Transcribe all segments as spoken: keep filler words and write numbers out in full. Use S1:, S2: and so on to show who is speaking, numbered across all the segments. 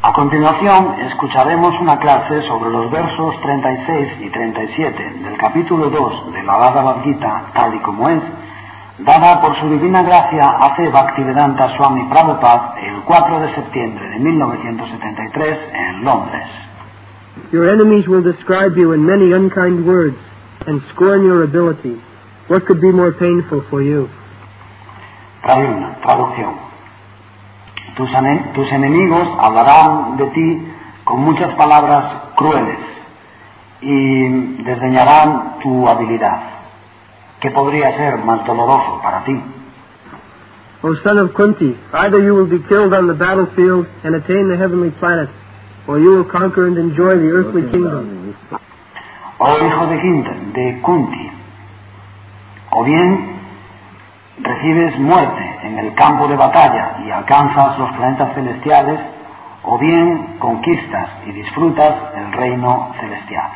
S1: A continuación, escucharemos una clase sobre los versos treinta y seis y treinta y siete del capítulo dos de la Bhagavad Gita, tal y como es, dada por su divina gracia a Bhaktivedanta Swami Prabhupada el cuatro de septiembre de mil novecientos setenta y tres en Londres.
S2: Your enemies will describe you in many unkind words and scorn your abilities. What could be more painful for you?
S1: Traducción. traducción. Tus, tus enemigos hablarán de ti con muchas palabras crueles y desdeñarán tu habilidad. ¿Qué podría ser más doloroso para ti?
S2: O son of Kunti, either you will be killed on the battlefield and attain the heavenly planets, or you will conquer and enjoy the earthly kingdom.
S1: Oh hijo de Kunti, de Kunti, o bien recibes muerte en el campo de batalla y alcanzas los planetas celestiales, o bien conquistas y disfrutas el reino celestial.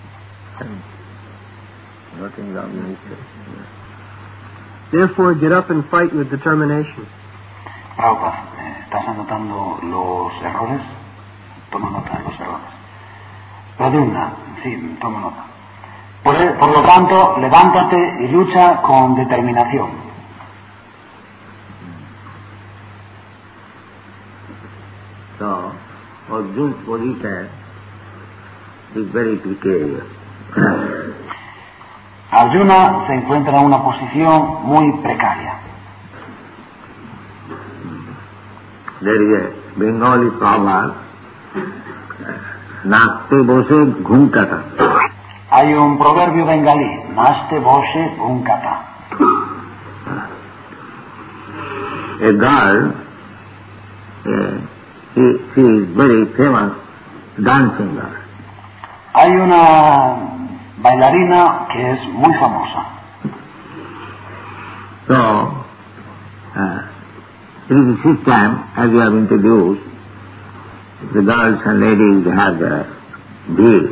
S2: Therefore, get up and fight with determination.
S1: Prabhupada, ¿estás anotando los errores? Toma nota de los errores. Pradumna, sí, toma nota. Por, por lo tanto, levántate y lucha con determinación.
S3: So, Arjuna's position is very precarious.
S1: Arjuna se encuentra en una posición muy precaria.
S3: There is a Bengali proverb, Naste Bose Ghunkata.
S1: Hay un proverbio bengalí, Naste Bose Ghunkata.
S3: A girl, uh, she, she is very famous dancing girl.
S1: Hay una bailarina que es muy famosa.
S3: So, uh, in the system, as we have introduced, the girls and ladies have the veil,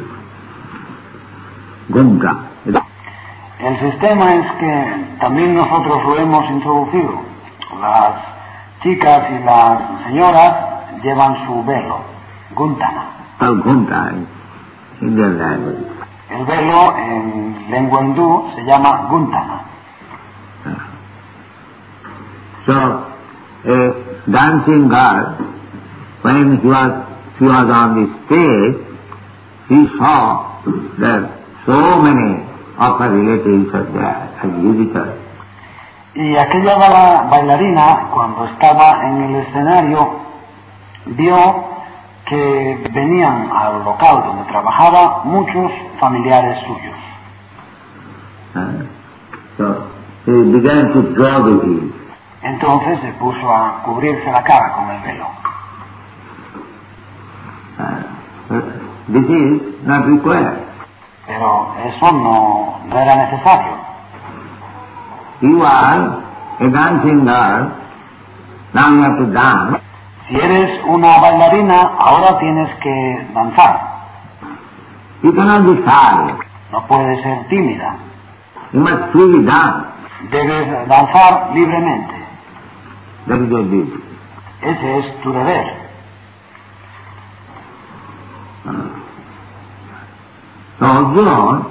S3: gumka.
S1: El sistema es que también nosotros lo hemos introducido. Las chicas y las señoras llevan su velo, guntana.
S3: Oh, gumka in Indian language.
S1: El velo en lengua hindú se llama guntana.
S3: So, a dancing girl, when she was, she was on the stage, she saw that so many of her relatives were there as visitors.
S1: Y aquella ba- bailarina, cuando estaba en el escenario, vio que venían al local donde trabajaba muchos familiares suyos.
S3: Uh, so, she began to draw the veil.
S1: Entonces se puso a cubrirse la cara con el velo.
S3: Uh, this is not required.
S1: Pero eso no, no era necesario.
S3: You are a dancing girl, now you have to dance.
S1: Si eres una bailarina, ahora tienes que danzar.
S3: You cannot be shy.
S1: No puedes ser tímida.
S3: You must freely dance.
S1: Debes danzar libremente.
S3: That is your duty.
S1: Ese es tu deber.
S3: So Arjuna,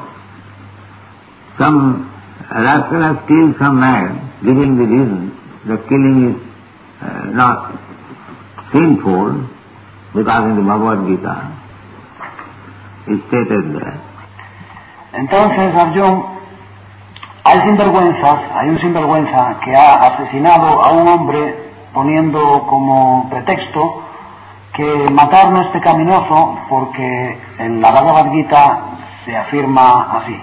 S3: some rascal has killed some man, giving the reason that killing is uh, not sinful, because in the Bhagavad Gita is stated there.
S1: Entonces, Arjuna, hay sinvergüenzas, hay un sinvergüenza que ha asesinado a un hombre poniendo como pretexto que matar no es pecaminoso porque en la Bhagavad Gita se afirma así.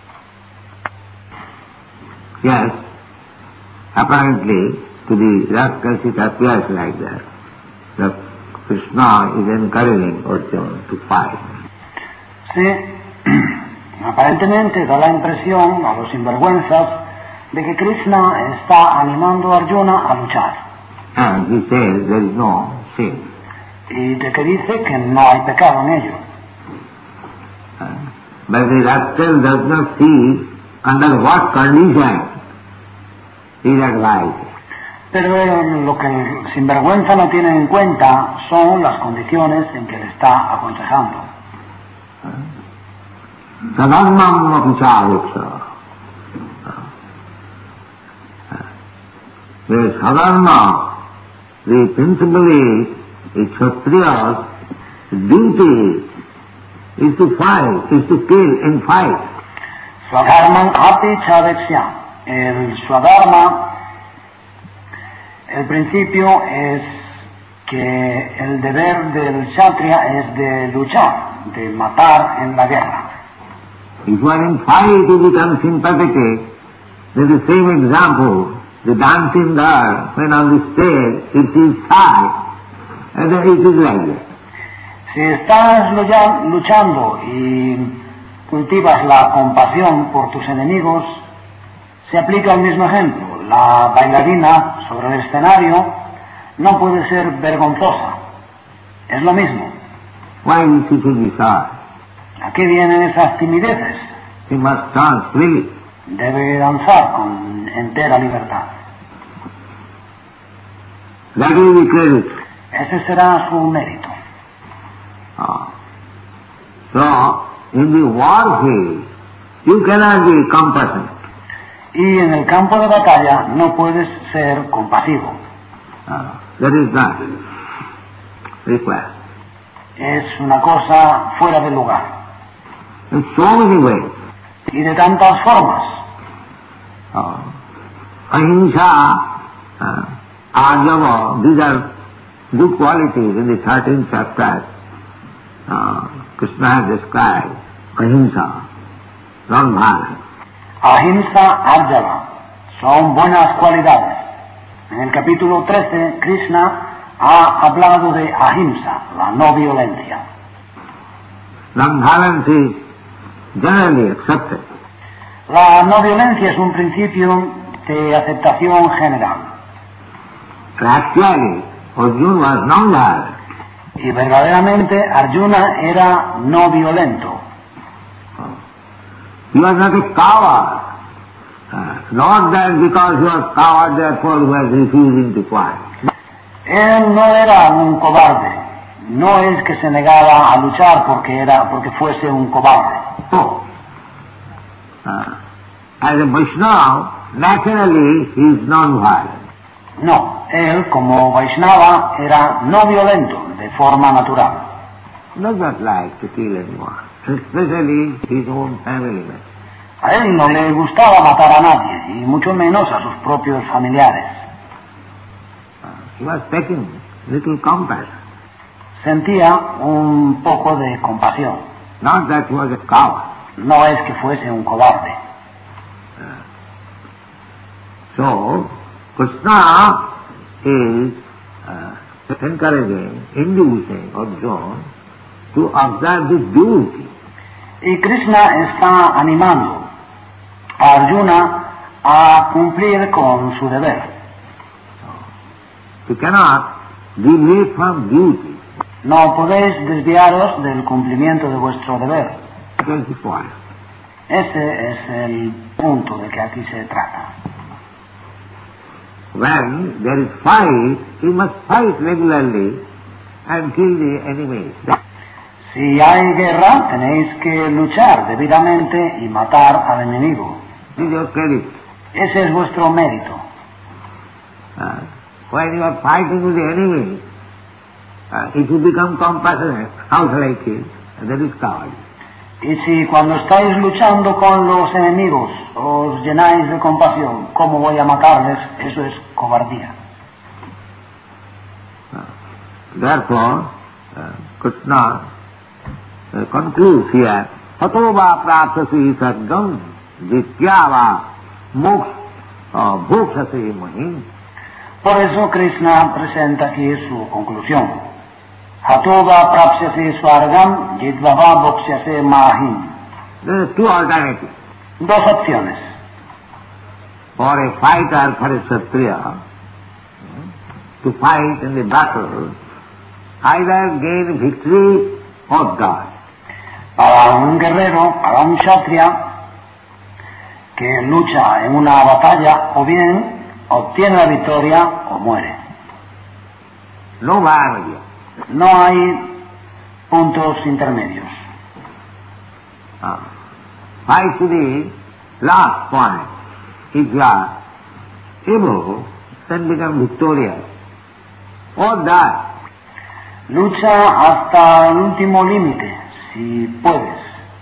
S3: Yes, apparently to the rascals it appears like that. That Krishna is encouraging Arjuna to fight.
S1: Sí, aparentemente da la impresión a los sinvergüenzas de que Krishna está animando a Arjuna a luchar.
S3: And he says there is no sin.
S1: Y de que dice que no hay pecado en ello.
S3: Uh, but the rascal does not see under what condition he is advised.
S1: Pero él, lo que el sinvergüenza no tiene en cuenta son las condiciones en que le está aconsejando.
S3: Sadharmam apichāveksha. The sadharma, the principle is, a kshatriya's duty is to fight, is to kill and fight.
S1: Swadharman ati chaveksya. El swadharma, el principio es que el deber del kshatriya es de luchar, de matar en la guerra.
S3: If you are in fight, you become sympathetic. There is the same example. The dancing girl, when on the stage, if she is shy, and then it is like that.
S1: Si estás luchando y cultivas la compasión por tus enemigos, se aplica el mismo ejemplo. La bailarina sobre el escenario no puede ser vergonzosa. Es lo mismo.
S3: Why she should be shy?
S1: ¿A qué vienen esas timideces?
S3: She must dance freely.
S1: Debe danzar con entera libertad.
S3: That will be credit.
S1: Ese será su mérito.
S3: Ah. So, in the war field, you cannot be compassionate.
S1: Y en el campo de batalla no puedes ser compasivo.
S3: Ah. That is not required.
S1: Es una cosa fuera de lugar.
S3: In so many ways.
S1: Y de tantas formas.
S3: Ah. Ahimsa, uh, Arjava, these are good qualities in the thirteenth chapter. Uh, Krishna has described ahimsa, non-violence.
S1: Ahimsa, Arjava, son buenas cualidades. En el capítulo trece, Krishna ha hablado de ahimsa, la no violencia.
S3: Non-violence is generally accepted.
S1: La no violencia es un principio de aceptación general.
S3: But actually, Arjuna was non-violent.
S1: Y verdaderamente Arjuna era no violento.
S3: He was not a coward. Uh, not that because he was coward, therefore he was refusing to fight.
S1: Él no era un cobarde. No es que se negaba a luchar porque era, porque fuese un cobarde.
S3: So, uh, as a Vaishnava, naturally he is non-violent.
S1: No, él como Vaishnava era no violento de forma natural.
S3: Does not like to kill anyone, especially his own family members.
S1: A él no le gustaba matar a nadie, y mucho menos a sus propios familiares.
S3: Uh, he was taking little compassion.
S1: Sentía un poco de compasión.
S3: Not that he was a coward.
S1: No es que fuese un cobarde.
S3: Uh, so, Krishna is uh, encouraging, inducing Arjuna to observe the duty.
S1: Y Krishna está animando a Arjuna a cumplir con su deber.
S3: You cannot deviate from duty.
S1: No podéis desviaros del cumplimiento de vuestro deber.
S3: That is the point.
S1: Ese es el punto de que aquí se trata.
S3: When there is fight, you must fight regularly and kill the enemy.
S1: Si hay guerra, tenéis que luchar debidamente y matar al enemigo.
S3: This is your credit.
S1: Ese es vuestro mérito.
S3: Uh, when you are fighting with the enemy, uh, if you become compassionate, how shall I kill? That is cowardly.
S1: Y si cuando estáis luchando con los enemigos os llenáis de compasión, ¿cómo voy a matarles? Eso es cobardía.
S3: Uh, therefore, uh, Krishna uh, concludes here, Hatova prapsasi sargam dityava moks bhokshasi mahim.
S1: Por eso Krishna presenta aquí su conclusión. Hatova prapsyase swargam jidvava bhoksyase mahim.
S3: There are two alternatives.
S1: Dos opciones.
S3: For a fighter, for a Kshatriya, to fight in the battle, either gain victory or die.
S1: Para un guerrero, para un kshatriya, que lucha en una batalla, o bien obtiene la victoria o muere.
S3: No barrier.
S1: No hay puntos intermedios.
S3: Uh, fight to the last point. If you are able, then become victorious. Or die.
S1: Lucha hasta el último límite, si puedes,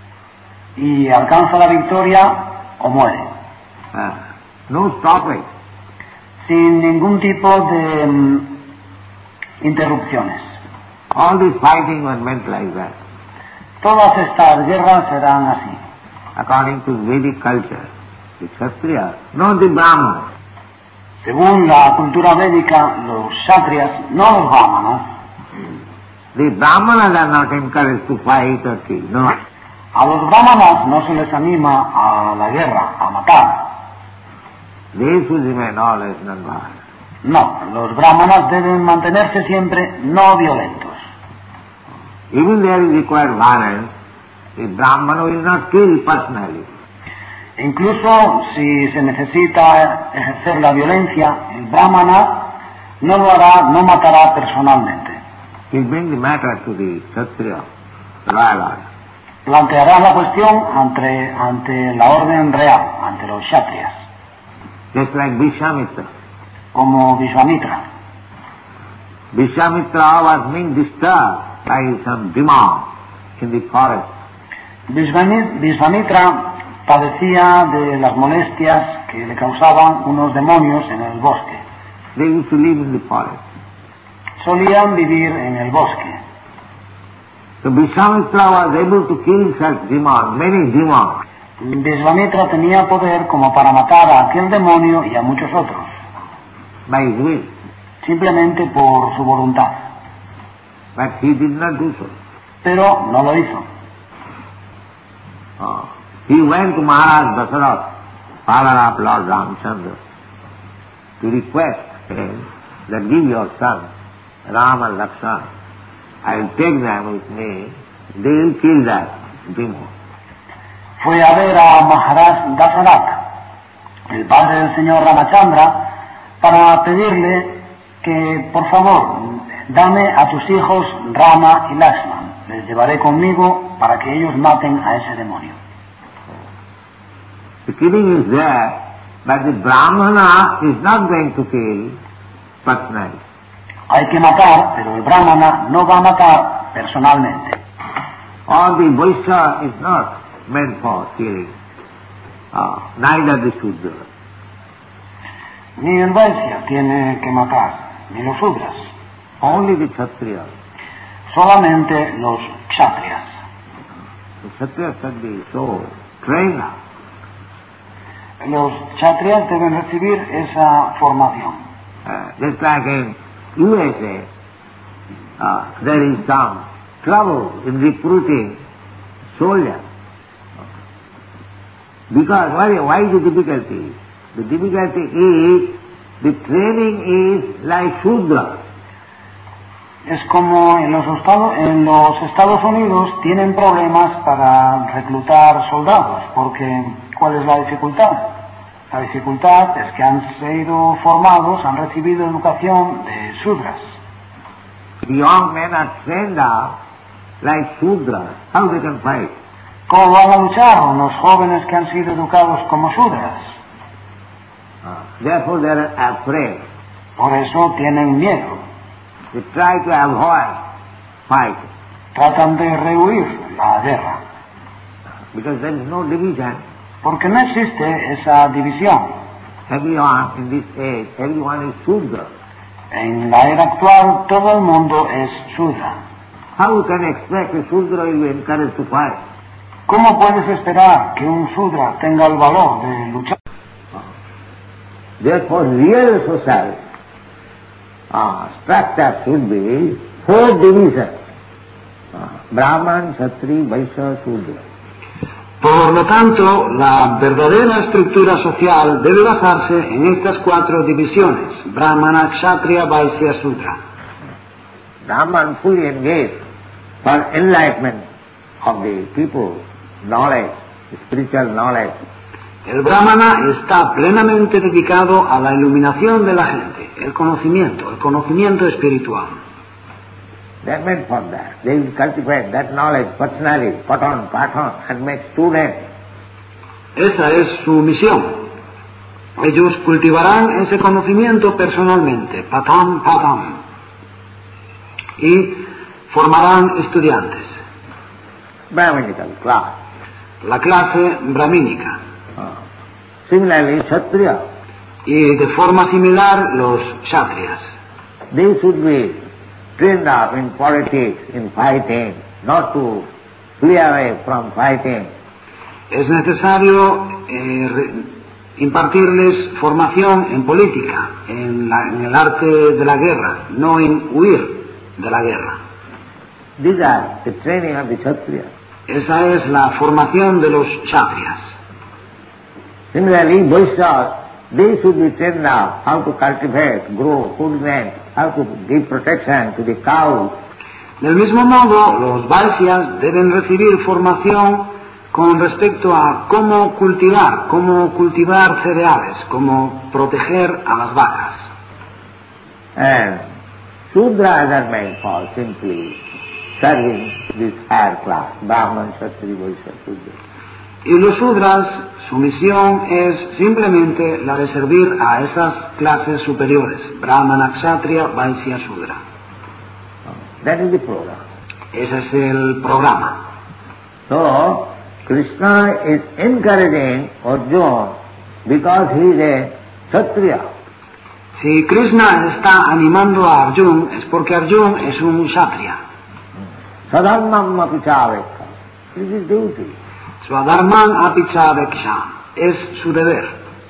S1: y alcanza la victoria o muere.
S3: Uh, no stopping.
S1: Sin ningún tipo de um, interrupciones.
S3: All this fighting was meant like that.
S1: Todas estas guerras serán así.
S3: According to Vedic culture, the Kshatriyas, not the Brahmanas.
S1: Según la cultura védica, los kshatriyas, no los brahmanas.
S3: The Brahmanas are not encouraged to fight or kill, no.
S1: A los brahmanas no se les anima a la guerra, a matar.
S3: They should remain always non-violent.
S1: No, los brahmanas deben mantenerse siempre no violentos.
S3: Even there is required violence, the Brahmana will not kill personally.
S1: Incluso si se necesita ejercer la violencia, el brahmana no lo hará, no matará personalmente.
S3: He will bring the matter to the Kshatriya, royal order.
S1: Planteará la cuestión ante, ante la orden real, ante los kshatriyas,
S3: Just like Vishwamitra.
S1: como Vishwamitra.
S3: Vishwamitra was being disturbed by some demon in the forest.
S1: Vishwami- Vishwamitra padecía de las molestias que le causaban unos demonios en el bosque.
S3: They used to live in the forest.
S1: Solían vivir en el bosque.
S3: So Vishwamitra was able to kill such demons, many demons.
S1: Vishwamitra tenía poder como para matar a aquel demonio y a muchos otros,
S3: by his will.
S1: simplemente por su voluntad.
S3: But he did not do so.
S1: Pero no lo hizo.
S3: Uh, he went to Maharaj Dasarath, father of Lord Ramchandra, to request him that give your son, Ram and Lakshmana. I will take them with me. They will kill that demon.
S1: Fue a ver a Maharaj Dasarath, el padre del señor Ramachandra, para pedirle que, por favor, dame a tus hijos Rama y Lakshman. Les llevaré conmigo para que ellos maten a ese demonio.
S3: The killing is there, but the Brahmana is not going to kill personally.
S1: Hay que matar, pero el brahmana no va a matar personalmente.
S3: Or the Vaishya is not meant for killing, uh, neither the Shudra.
S1: Ni el Vaishya tiene que matar, ni los Sudras.
S3: Only the Kshatriya.
S1: Solamente los kshatriyas.
S3: The Kshatriya should be so trained up.
S1: Los kshatriyas deben recibir esa formación.
S3: Uh, just like in U S A, uh, there is some trouble in recruiting soldiers. Because why, why the difficulty? The difficulty is the training is like Shudra.
S1: Es como en los, Estados, en los Estados Unidos tienen problemas para reclutar soldados, porque ¿cuál es la dificultad? La dificultad es que han sido formados, han recibido educación de Sudras.
S3: The young men are trained up like Shudras. How they can fight?
S1: ¿Cómo van a luchar los jóvenes que han sido educados como Sudras?
S3: Uh, therefore they are afraid.
S1: Por eso tienen miedo.
S3: They try to avoid fight.
S1: Tratan de rehuir la guerra.
S3: Because there is no division.
S1: Porque no existe esa división.
S3: Everyone in this age, everyone is Shudra.
S1: En la era actual todo el mundo es Shudra.
S3: How you can expect a Shudra will be encouraged to fight?
S1: ¿Cómo puedes esperar que un Shudra tenga el valor de luchar?
S3: Therefore, real society uh, structure should be four divisions. Uh, Brahman, Kshatri, Vaishya, Shudra.
S1: Por lo tanto, la verdadera estructura social debe basarse en estas cuatro divisiones: Brahmana, Kshatriya, Vaishya, Shudra.
S3: Brahman fully engaged for enlightenment of the people, knowledge, spiritual knowledge.
S1: El brahmana está plenamente dedicado a la iluminación de la gente, el conocimiento, el conocimiento espiritual.
S3: They are meant for that. They will cultivate that knowledge personally, pattern, pattern, and make students.
S1: Esa es su misión. Ellos cultivarán ese conocimiento personalmente, patam, patam, y formarán estudiantes.
S3: Brahminical class.
S1: La clase brahmínica.
S3: Uh, similarly, Kshatriya.
S1: Y de forma similar, los kshatriyas.
S3: They should be trained up in politics, in fighting, not to flee away from fighting.
S1: Es necesario eh, impartirles formación en política, en, la, en el arte de la guerra, no en huir de la guerra.
S3: These are the training of the Kshatriya.
S1: Esa es la formación de los kshatriyas.
S3: Similarly, Vaishyas, they should be trained up how to cultivate, grow food grain, how to give protection to the cows.
S1: Del mismo modo, los vaisyas deben recibir formación con respecto a cómo cultivar, cómo cultivar cereales, cómo proteger a las vacas.
S3: And Shudras are meant for simply serving this higher class, Brahman, Kshatriya, Vaishya, Shudra.
S1: Y los Shudras, su misión es simplemente la de servir a esas clases superiores, Brahmana, Kshatriya, Vaishya, Shudra.
S3: That is the program.
S1: Ese es el programa.
S3: So, Krishna is encouraging Arjuna because he is a Kshatriya.
S1: Si Krishna está animando a Arjuna es porque Arjuna es un Kshatriya.
S3: Sadharmam apichavekha. This is duty.
S1: Swadharman apichaveksha. Es su deber.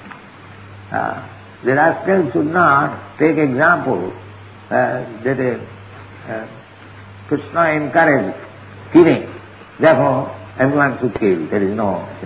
S3: Uh, the rascal should not take example uh, that uh, uh, Krishna encouraged killing. Therefore, everyone should kill. There is no sin.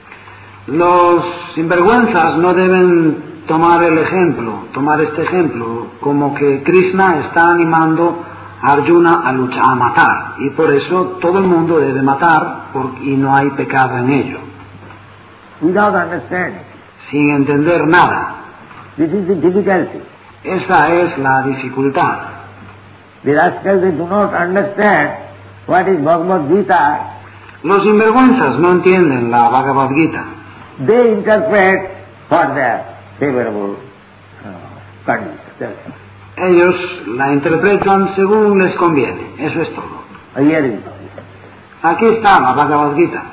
S1: Los sinvergüenzas no deben tomar el ejemplo, tomar este ejemplo, como que Krishna está animando a Arjuna a luchar, a matar, y por eso todo el mundo debe matar por, y no hay pecado en ello.
S3: Without understanding.
S1: Sin entender nada.
S3: This is the difficulty.
S1: Esa es la dificultad.
S3: The rascals, they do not understand what is Bhagavad Gita.
S1: Los sinvergüenzas no entienden la Bhagavad Gita.
S3: They interpret for their favorable uh, conditions.
S1: Ellos la interpretan según les conviene. Eso es todo.
S3: Here is
S1: Aquí está la Bhagavad Gita.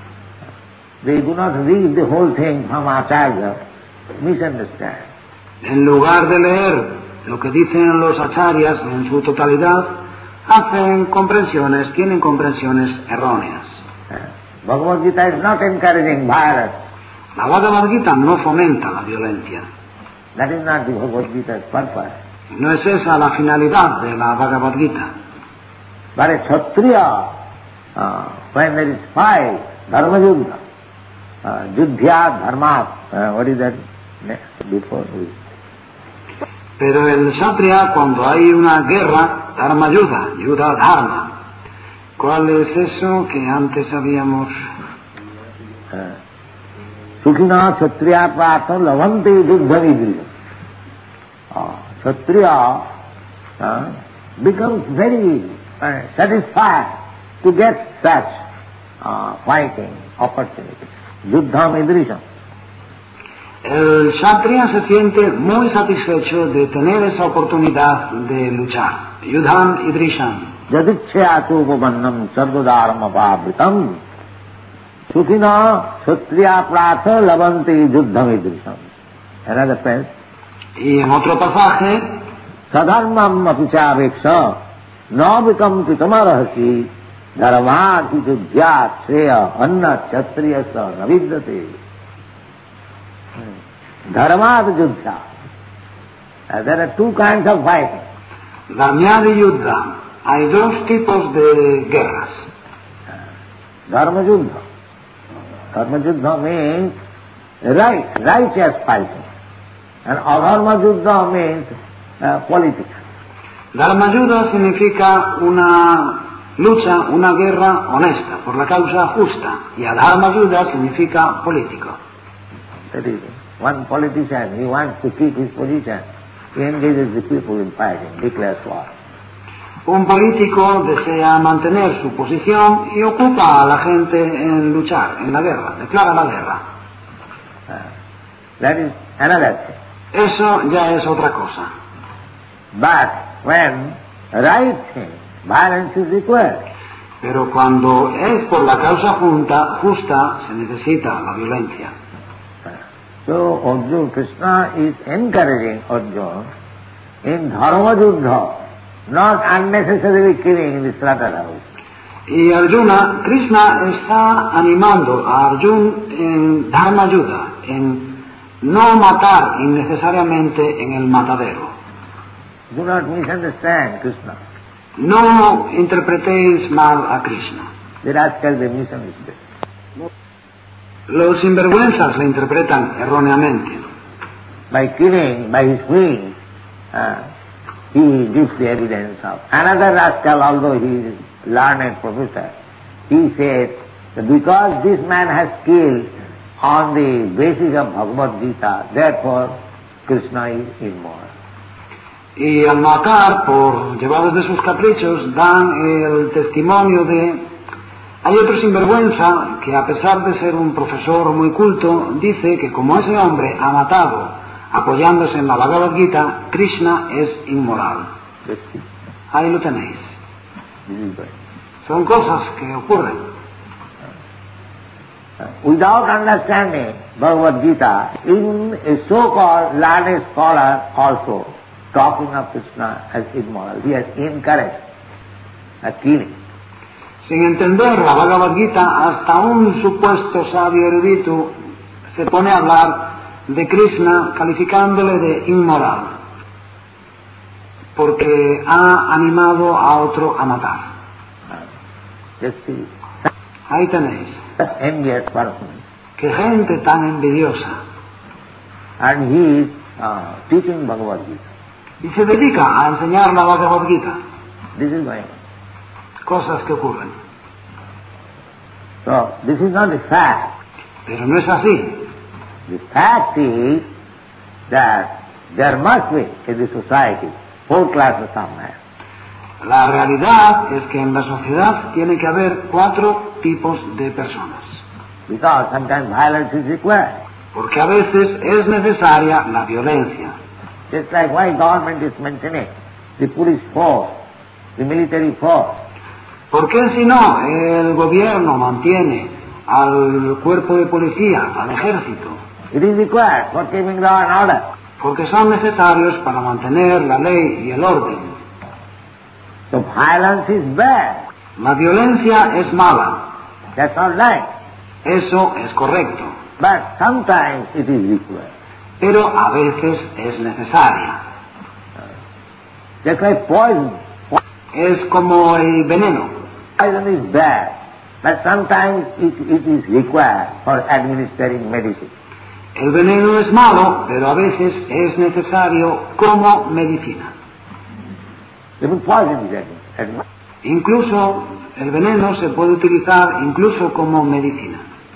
S3: They do not read the whole thing from Acharya, misunderstand.
S1: En lugar de leer lo que dicen los acharyas en su totalidad, hacen comprensiones, tienen comprensiones erróneas.
S3: Bhagavad Gita is not encouraging violence.
S1: La Bhagavad Gita no fomenta la violencia.
S3: That is not the Bhagavad Gita's purpose.
S1: No es esa la finalidad de la Bhagavad Gita.
S3: But a Kshatriya, uh, when there is fight, Dharma Yuddha, uh, Juddhya Dharma, uh, what is that next, before?
S1: Pero el Kshatriya, cuando hay una guerra, Dharma Yuddha, Yuddha Dharma. ¿Cuál es eso que antes habíamos?
S3: Sukhina Kshatriya Prata Lavante Yuddha Vidriya. Kshatriya uh, becomes very uh, satisfied to get such uh, fighting opportunities. Yuddha Vidrisha.
S1: El Kshatriya se siente muy satisfecho de tener esa oportunidad de luchar. Yuddham Idrisham.
S3: Yadichyatu Upavannam Sarvadharma Pavritam Sukhina Kshatriya Prata Lavante Yuddha Vidrisham. Another phrase.
S1: Y en otro pasaje,
S3: Sadharmam apichaveksha na vikampi tamarahasi dharmati judyat shreya anna kshatriyasa navidyate. Dharmat juddha. Uh, there are two kinds of fighting.
S1: Dharma y Yuddha. Hay dos tipos de guerras.
S3: Dharma juddha. Dharma juddha means right, righteous fighting. And adharma juddha means uh, politics.
S1: Dharma Yuddha significa una lucha, una guerra honesta, por la causa justa. Y Adharma Yuddha significa político.
S3: That is, one politician, he wants to keep his position, he engages the people in fighting, declares war.
S1: Un político desea mantener su posición y ocupa a la gente en luchar, en la guerra, declara la guerra.
S3: Uh, that is another thing.
S1: Eso ya es otra cosa.
S3: But when right thing, violence is required.
S1: Pero cuando es por la causa junta, justa, se necesita la violencia.
S3: So Arjuna, Krishna is encouraging Arjuna in dharma yuddha, not unnecessarily killing in the slaughterhouse.
S1: Y Arjuna, Krishna está animando a Arjuna en Dharma Yuddha, en no matar innecesariamente en el matadero.
S3: Do not misunderstand Krishna.
S1: No interpretéis mal a Krishna.
S3: The rascal they misunderstood.
S1: Los sinvergüenzas le interpretan erróneamente.
S3: By killing, by his will, uh, he gives the evidence of. Another rascal, although he is learned professor, he says that because this man has killed on the basis of Bhagavad Gita, therefore Krishna is immoral.
S1: Y al matar por llevados de sus caprichos dan el testimonio de... Hay otro sinvergüenza que, a pesar de ser un profesor muy culto, dice que como ese hombre ha matado apoyándose en la Bhagavad Gita, Krishna es inmoral. Ahí lo tenéis. Son cosas que ocurren.
S3: Without understanding Bhagavad Gita, even a so-called learned scholar also talking of Krishna as immoral. He has encouraged a killing.
S1: Sin entender la Bhagavad Gita, hasta un supuesto sabio erudito se pone a hablar de Krishna calificándole de inmoral, porque ha animado a otro a matar. Ahí tenéis.
S3: Envious person.
S1: Qué gente tan envidiosa.
S3: And he is uh, teaching Bhagavad Gita.
S1: Y se dedica a enseñar la Bhagavad Gita.
S3: This is going.
S1: Cosas que ocurren.
S3: So, this is not the fact.
S1: Pero no es así.
S3: The fact is that there must be in the society four classes of men.
S1: La realidad es que en la sociedad tiene que haber cuatro tipos de personas.
S3: Because sometimes violence is required.
S1: Porque a veces es necesaria la violencia.
S3: Just like why government is mentioning the police force, the military force.
S1: ¿Por qué si no el gobierno mantiene al cuerpo de policía, al ejército?
S3: It is required for keeping law and order.
S1: Porque son necesarios para mantener la ley y el orden.
S3: So violence is bad.
S1: La violencia es mala.
S3: That's not right.
S1: Eso es correcto.
S3: But sometimes it is required.
S1: Pero a veces es necesaria.
S3: Just like poison.
S1: Es como el veneno.
S3: Poison is bad, but sometimes it, it is required for administering medicine.
S1: El veneno es malo, pero a veces es necesario como medicina.
S3: Even poison is administered.
S1: Incluso el veneno se puede utilizar incluso como medicina.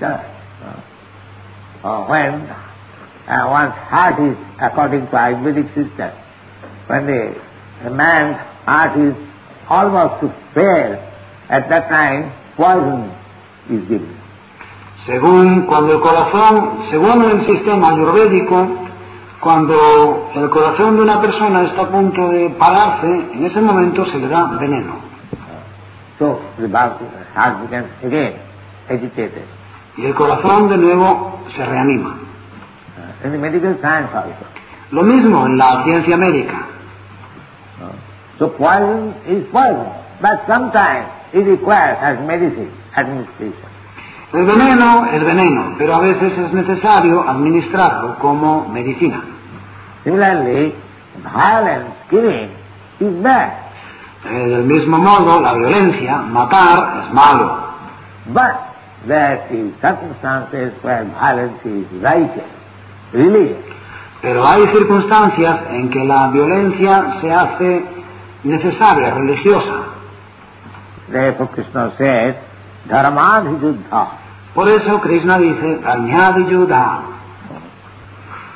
S3: Uh, uh, when uh, one's heart is, according to Ayurvedic system, when the, a man's heart is almost to fail, at that time poison is given.
S1: Según cuando el corazón, según el sistema ayurvédico, cuando el corazón de una persona está a punto de pararse, en ese momento se le da veneno.
S3: So the heart becomes again agitated.
S1: Y el corazón de nuevo se reanima.
S3: In the medical science also.
S1: Lo mismo en la ciencia médica.
S3: So poison is poison, but sometimes it requires as medicine, administration.
S1: El veneno es veneno, pero a veces es necesario administrarlo como medicina.
S3: Similarly, violence, killing, is bad.
S1: Eh, del mismo modo, la violencia, matar, es malo.
S3: But there is circumstances where violence is righteous, religious.
S1: Pero hay circunstancias en que la violencia se hace necesaria, religiosa.
S3: Therefore Krishna says, Dharmadhi Yuddha.
S1: Por eso Krishna dice, Dharmadhi Yuddha.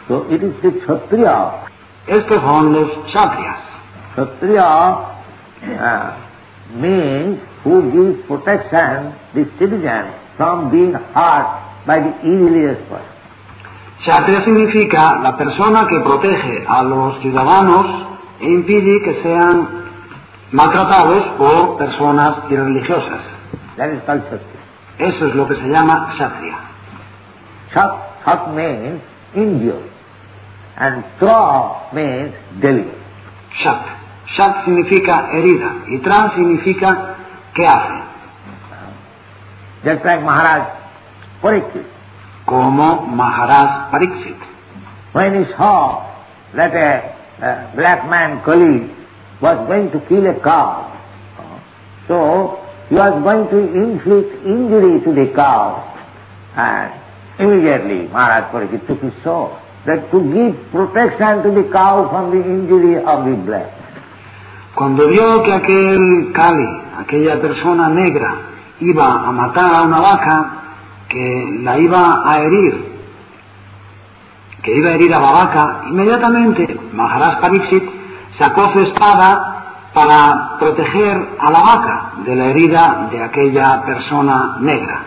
S3: So it is the Kshatriya.
S1: Estos son los kshatriyas.
S3: Kshatriya uh, means who gives protection to the citizen from being hurt by the evilest person.
S1: Kshatriya significa la persona que protege a los ciudadanos e impide que sean maltratados por personas irreligiosas.
S3: That is called Kshatriya.
S1: Eso es lo que se llama kshatriya.
S3: Shat, shat means injure, and tra means deliver.
S1: Shat. Shat significa herida y tra significa ¿qué hace?
S3: Just like Maharaj Pariksit.
S1: Como Maharaj Pariksit.
S3: When he saw that a, a black man colleague was going to kill a cow, so he was going to inflict injury to the cow, and immediately Maharaj Pariksit took his sword, that to give protection to the cow from the injury of the black.
S1: Cuando vio que aquel Kali, aquella persona negra, iba a matar a una vaca, que la iba a herir, que iba a herir a la vaca, inmediatamente Maharaj Pariksit sacó su espada para proteger a la vaca de la herida de aquella persona negra.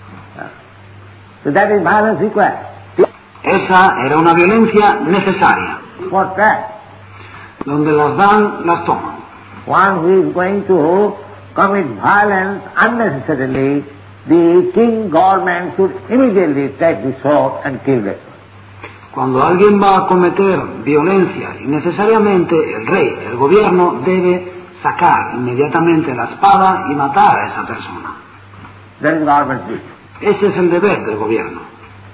S3: So that is violence required.
S1: Esa era una violencia necesaria.
S3: What's that?
S1: Donde las dan, las toman.
S3: One who is going to commit violence unnecessarily, the king government should immediately take the sword and kill that person.
S1: Cuando alguien va a cometer violencia innecesariamente, el rey, el gobierno, debe sacar inmediatamente la espada y matar a esa persona.
S3: That is government's duty.
S1: Ese es el deber del gobierno.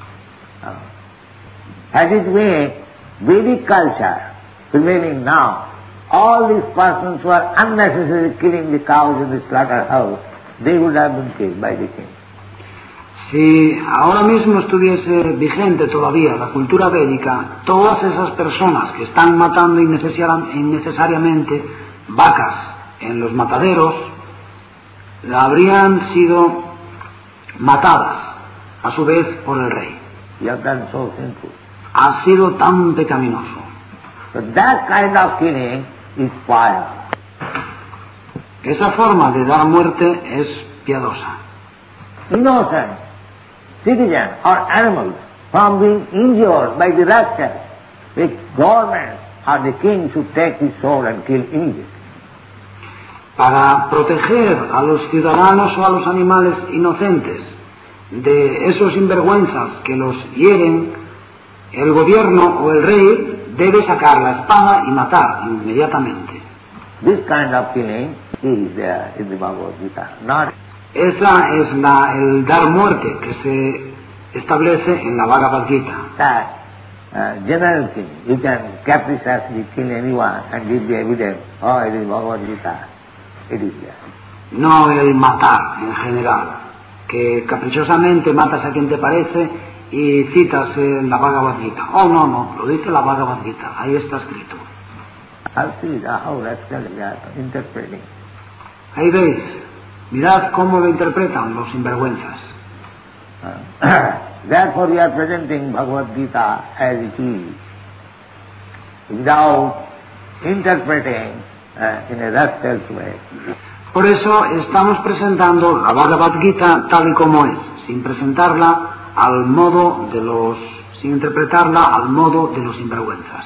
S3: As it may, Vedic culture prevailing now, all these persons who are unnecessarily killing the cows in the slaughterhouse, they would have been killed by the king.
S1: Si ahora mismo estuviese vigente todavía la cultura védica, todas esas personas que están matando innecesariamente vacas en los mataderos, habrían sido matadas a su vez por el rey.
S3: You have done so sinful.
S1: Ha sido tan pecaminoso.
S3: So that kind of killing is fire.
S1: Esa forma de dar muerte es piadosa.
S3: Innocent citizens or animals from being injured by the rascals, the government or the king should take his sword and kill immediately.
S1: Para proteger a los ciudadanos o a los animales inocentes de esos sinvergüenzas que los hieren, el gobierno o el rey debe sacar la espada y matar inmediatamente.
S3: This kind of killing is there in the Bhagavad Gita. Not
S1: Esa es la, el dar muerte que se establece en la Bhagavad Gita.
S3: that uh, general killing. You can capriciously kill anyone and give the evidence, oh, it is Bhagavad Gita. It is there.
S1: No el matar en general, que caprichosamente matas a quien te parece y citas en la Bhagavad Gita. Oh, no, no, lo dice la Bhagavad Gita, ahí está escrito.
S3: I'll see how rascally they are interpreting.
S1: Ahí veis, mirad cómo lo interpretan los sinvergüenzas.
S3: Uh, therefore we are presenting Bhagavad Gita as it is, without interpreting uh, in a rascal's way.
S1: Por eso estamos presentando la Bhagavad Gita tal y como es, sin presentarla al modo de los, sin interpretarla al modo de los sinvergüenzas.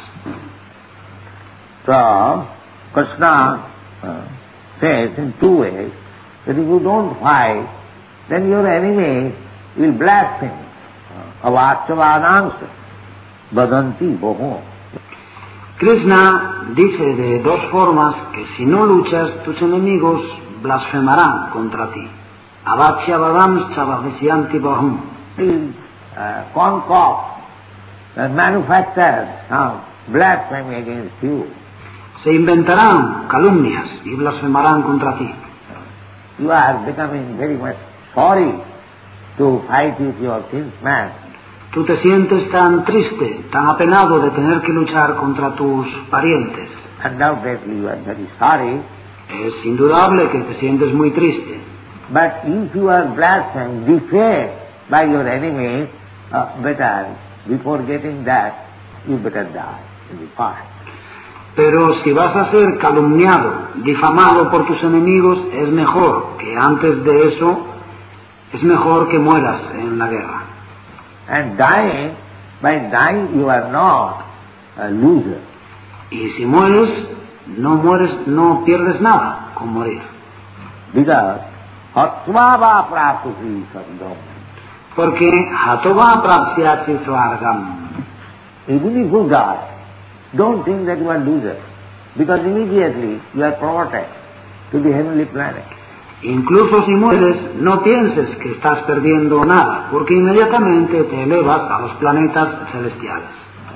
S3: So, Krishna uh, says in two ways that if you don't fight, then your enemy will blaspheme. Avachavadansa, vadanti boho.
S1: Krishna dice de dos formas que si no luchas, tus enemigos blasfemarán contra ti. Avachyavadam chavavesyanti bahum.
S3: He uh, concoct and manufactures now blasphemy against you.
S1: Se inventarán calumnias y blasfemarán contra ti.
S3: You are becoming very much sorry to fight with your kinsman.
S1: Tú te sientes tan triste, tan apenado de tener que luchar contra tus parientes.
S3: Undoubtedly you are very sorry.
S1: Es indudable que te sientes muy triste.
S3: But if you are blasphemed, defamed by your enemy, uh, better, before getting that, you better die in the fire.
S1: Pero si vas a ser calumniado, difamado por tus enemigos, es mejor que antes de eso, es mejor que mueras en la guerra.
S3: And dying, by dying you are not a loser.
S1: Y si mueres, no mueres, no pierdes nada con morir.
S3: Because hatvava prapti sadgam.
S1: Porque hatova prapsyati swargam.
S3: Even if you die, don't think that you are loser, because immediately you are promoted to the heavenly planet.
S1: Incluso si mueres, no pienses que estás perdiendo nada, porque inmediatamente te elevas a los planetas celestiales.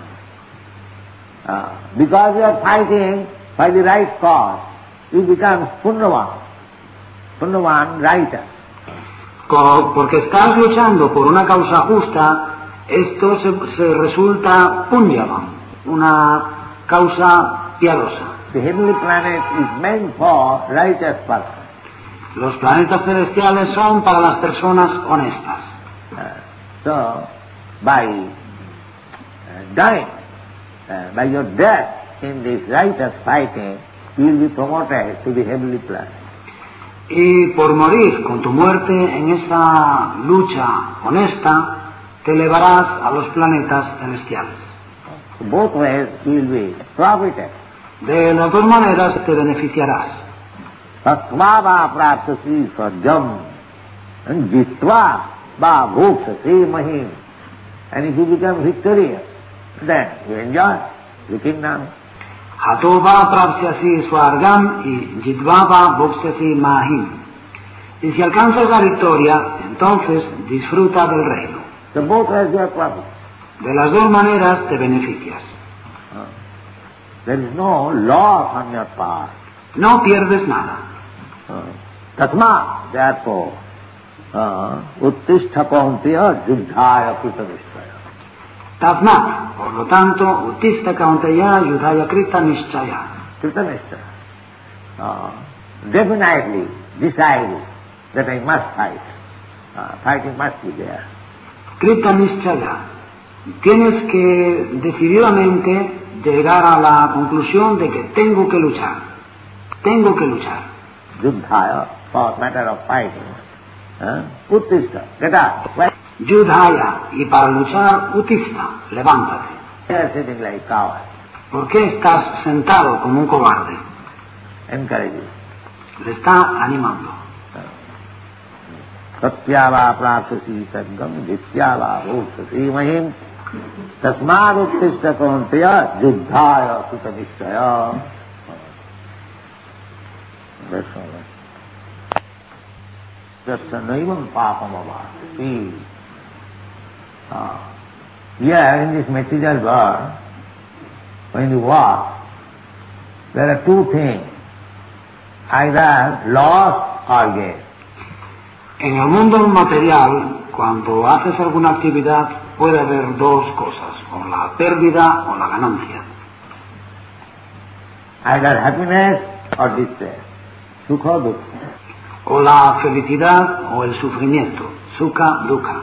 S3: Uh, because you are fighting by the right cause, you become punnavan, punnavan writer.
S1: Co- Porque estás luchando por una causa justa, esto se, se resulta punyavan, una causa piadosa.
S3: The heavenly planet is meant for righteous persons.
S1: Los planetas celestiales son para las personas honestas.
S3: Uh, so, by uh, dying, uh, by your death in this righteous fighting, you will be promoted to the heavenly planet.
S1: Y por morir con tu muerte en esa lucha honesta, te elevarás a los planetas celestiales.
S3: Both ways you will be profited.
S1: De las dos maneras te beneficiarás.
S3: Tasvava praptasi sadgam and jitva va bhoksasi mahim. And if you become victorious, then you enjoy the kingdom.
S1: Hatova prapsyasi swargam y jidvava bhoksasi mahim. Y si alcanzas la victoria, entonces disfruta del reino.
S3: So both ways you are profit.
S1: De las dos maneras te beneficias.
S3: Uh, there is no loss on your part.
S1: No pierdes nada.
S3: Uh, Tasma, therefore, uh, uttishta kaunteya juddhaya kritanishchaya.
S1: Tasmat, por lo tanto, utista kaunteya yudhaya krita nischaya.
S3: Kritanishchaya. Uh, definitely decide that I must fight. Uh, fighting must be there.
S1: Krita nischaya. Tienes que decididamente llegar a la conclusión de que tengo que luchar. Tengo que luchar.
S3: Juddhaya, for matter of fighting. Uh, uttishta, get up. Well,
S1: Yudhaya, y para luchar, utista, levántate.
S3: you are sitting like coward.
S1: ¿Por qué estás sentado como un cobarde?
S3: Encourage it.
S1: Le está animando.
S3: Satyava prapsasi sadgam jityava bhoksasi mahim tasmad uttishta kaunteya juddhaya kritanishchaya. That's all right. Dasanaivam papam avati. See, uh, here in this material world, when you walk, there are two things, either loss or gain.
S1: En el mundo material, cuando haces alguna actividad, puede haber dos cosas, o la pérdida o la ganancia.
S3: Either happiness or despair, sukha dukkha.
S1: O la felicidad o el sufrimiento, sukha, dukkha.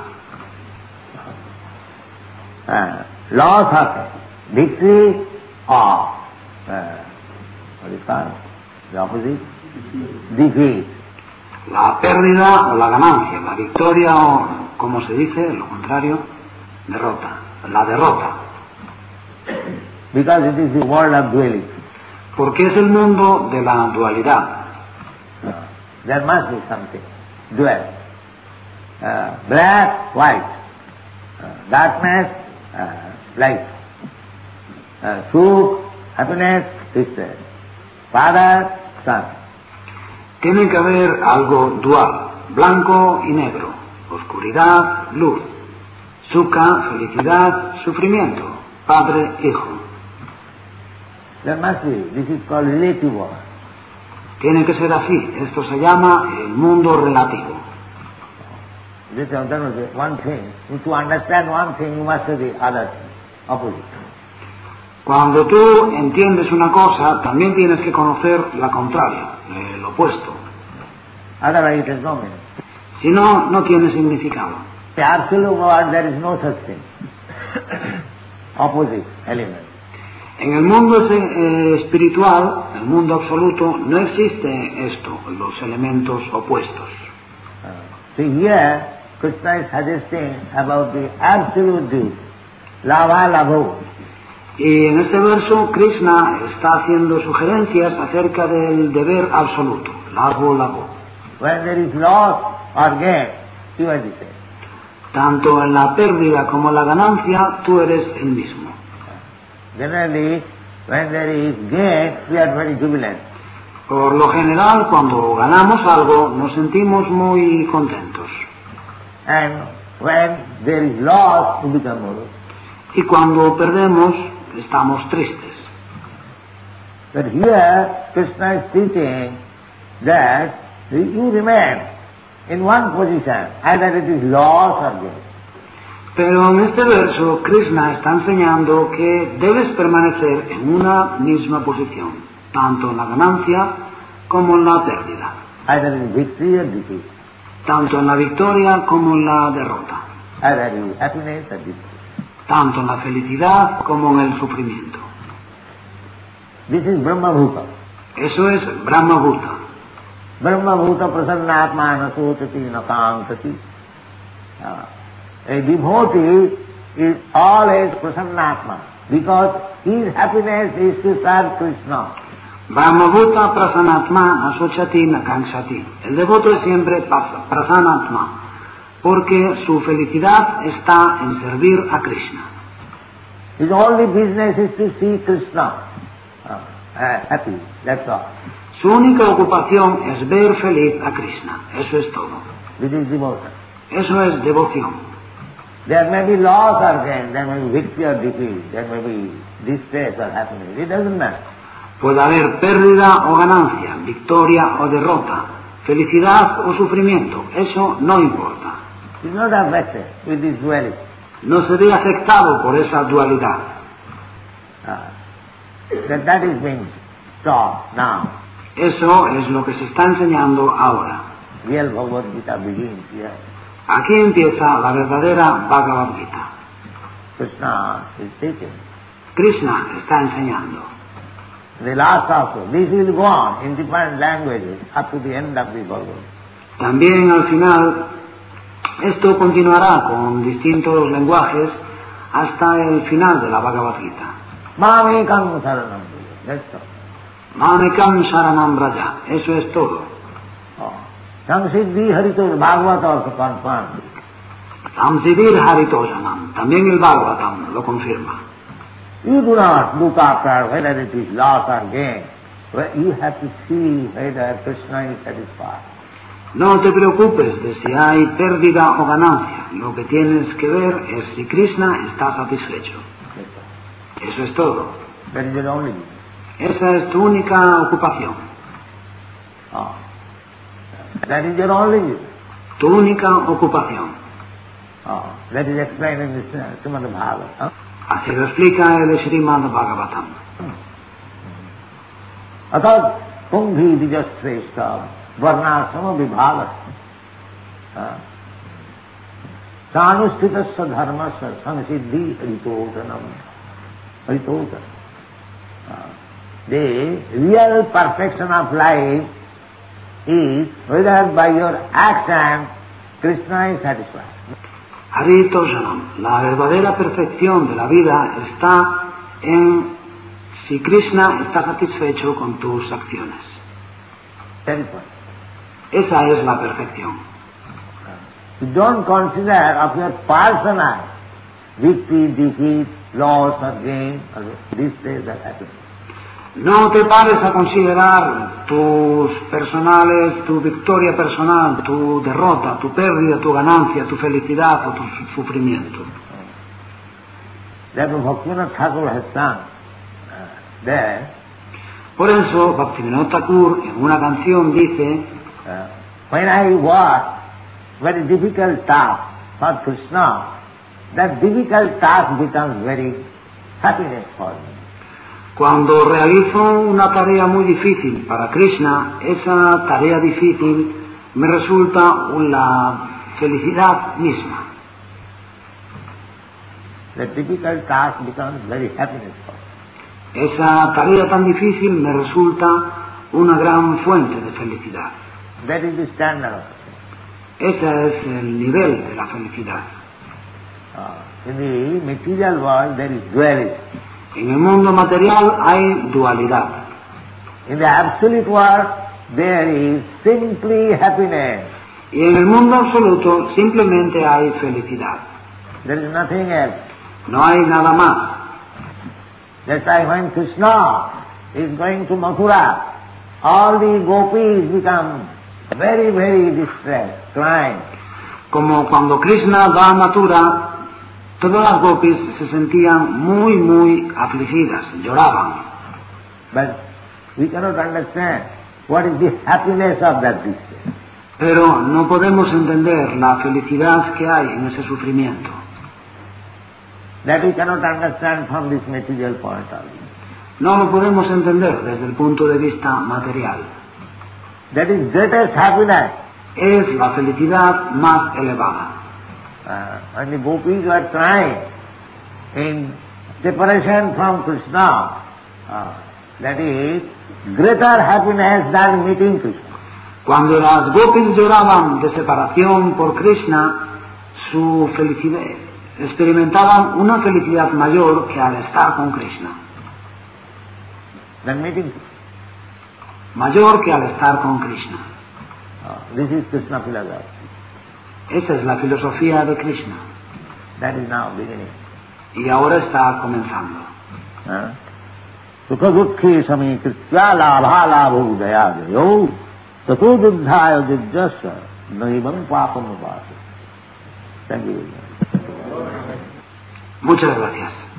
S3: Uh, loss happens, victory or uh, what is called the opposite, defeat.
S1: La pérdida o la ganancia, la victoria o, como se dice, lo contrario, derrota, la derrota.
S3: Because it is the world of duality.
S1: Porque es el mundo de la dualidad.
S3: Uh, there must be something, dual. Uh, black, white, uh, darkness, uh, light, uh, truth, happiness, despair, father, son.
S1: Tiene que haber algo dual, blanco y negro, oscuridad, luz, sukha, felicidad, sufrimiento, padre, hijo.
S3: There must be, this is called relative world.
S1: Tiene que ser así, esto se llama el mundo relativo.
S3: This is one thing. To understand one thing, you must have the other thing, opposite.
S1: Cuando tú entiendes una cosa, también tienes que conocer la contraria, el opuesto.
S3: Otherwise it has no meaning.
S1: Si no, no tiene significado.
S3: The absolute word, there is no such thing. opposite elements.
S1: En el mundo eh, espiritual, el mundo absoluto, no existe esto, los elementos opuestos.
S3: Uh, so here, Krishna is suggesting about the absolute duty, lava lavo.
S1: Y en este verso, Krishna está haciendo sugerencias acerca del deber absoluto, lavo lavo.
S3: When there is loss or gain, you are the same.
S1: Tanto en la pérdida como en la ganancia, tú eres el mismo.
S3: Generally, when there is gain, we are very jubilant.
S1: Por lo general, cuando ganamos algo, nos sentimos muy contentos.
S3: And when there is loss, we become more.
S1: Y cuando perdemos, estamos tristes.
S3: But here, Krishna is teaching that you remain in one position, either it is loss or gain.
S1: Pero en este verso, Krishna está enseñando que debes permanecer en una misma posición, tanto en la ganancia como en la pérdida.
S3: Either in victory or defeat.
S1: Tanto en la victoria como en la derrota.
S3: Either in happiness or defeat.
S1: Tanto en la felicidad como en el sufrimiento.
S3: This is Brahma Bhuta.
S1: Eso es Brahma Bhuta.
S3: Brahma Bhuta prasannatma nasotati nakankati. A devotee is always prasannatma because his happiness is to serve Krishna.
S1: Brahma Bhuta prasanatma asociati nakanksati. El devoto es siempre prasanatma, porque su felicidad está en servir a Krishna.
S3: His only business is to see Krishna uh, uh, happy, that's all.
S1: Su única ocupación es ver feliz a Krishna. Eso es todo.
S3: This is devotion.
S1: Eso es devoción.
S3: There may be loss or gain, there may be victory or defeat, there may be distress or happiness. It doesn't matter.
S1: Puede haber pérdida o ganancia, victoria o derrota, felicidad o sufrimiento. Eso no importa.
S3: It's not affected with this duality.
S1: No se ve afectado por esa dualidad.
S3: Uh, that, that is being taught now.
S1: Eso es lo que se está enseñando ahora.
S3: Real Bhagavad Gita begins here.
S1: Aquí empieza la verdadera Bhagavad Gita.
S3: Krishna is teaching.
S1: Krishna está enseñando.
S3: The last also, this will go on in different languages up to the end of the Bhagavad.
S1: También al final, esto continuará con distintos lenguajes hasta el final de la Bhagavad Gita.
S3: Mamekam saranam braja. That's all.
S1: Mamekam saranam braja. Eso es todo.
S3: Oh. Samsiddhi Harito, Bhagavata also confirmed.
S1: Samsiddhir Haritojanam. También el Bhagavatam lo confirma.
S3: You do not look after whether it is loss or gain. You have to see whether Krishna is satisfied.
S1: No te preocupes de si hay pérdida o ganancia. Lo que tienes que ver es si Krishna está satisfecho. Eso es todo.
S3: That is the only.
S1: Esa es tu única ocupación.
S3: Oh. That is your only.
S1: Tu única ocupación.
S3: Oh. That is explained in the Srimad Bhagavatam.
S1: Así lo explica el Srimad Bhagavatam.
S3: Atat kumbhi dijashreshta varnasama vibhagas sanustitasya dharmasya samsiddhi haritotanam haritotanam. The real perfection of life is whether by your action Krishna is satisfied.
S1: Haritojanam, la verdadera perfección de la vida está en si Krishna está satisfecho con tus acciones. Esa es la perfección.
S3: You don't consider of your personal victory, defeat, loss or gain, or this is the happiness.
S1: No te pares a considerar tus personales, tu victoria personal, tu derrota, tu pérdida, tu ganancia, tu felicidad o tu sufrimiento.
S3: Therefore Bhaktivinoda Thakur has sung there.
S1: Por eso Bhaktivinoda Thakur en una canción dice,
S3: uh, when I work very difficult task for Krishna, that difficult task becomes very happiness for me.
S1: Cuando realizo una tarea muy difícil para Krishna, esa tarea difícil me resulta la felicidad misma.
S3: the difficult task becomes very happiness for me.
S1: Esa tarea tan difícil me resulta una gran fuente de felicidad.
S3: That is the standard of it.
S1: Ese es el nivel de la felicidad.
S3: Uh, in the material world there is duality.
S1: En el mundo material hay dualidad.
S3: In the absolute world there is simply happiness.
S1: Y en el mundo absoluto simplemente hay felicidad.
S3: There is nothing else.
S1: No hay nada más.
S3: That's why when Krishna is going to Mathura, all the gopis become very, very distressed, crying.
S1: Como cuando Krishna va a Mathura, todas las gopis se sentían muy, muy afligidas, lloraban.
S3: But we cannot understand what is the happiness of that distress.
S1: Pero no podemos entender la felicidad que hay en ese sufrimiento.
S3: That we cannot understand from this material point of view.
S1: No lo podemos entender desde el punto de vista material.
S3: That is greatest happiness.
S1: Es la felicidad más elevada.
S3: Uh, when the gopis were crying in separation from Krishna, uh, that is greater happiness than meeting Krishna.
S1: Cuando las gopis lloraban de separación por Krishna, su felicidad, experimentaban una felicidad mayor que al estar con Krishna.
S3: Than meeting Krishna.
S1: Mayor que al estar con Krishna.
S3: Uh, this is Krishna philosophy.
S1: Esa es la filosofía de Krishna.
S3: That is now beginning.
S1: Y ahora está comenzando.
S3: Sukha dukkhe samikritya labha labho daya jayo tato buddhaya jajjasya naivam papam upasa. Thank you.
S1: Muchas gracias.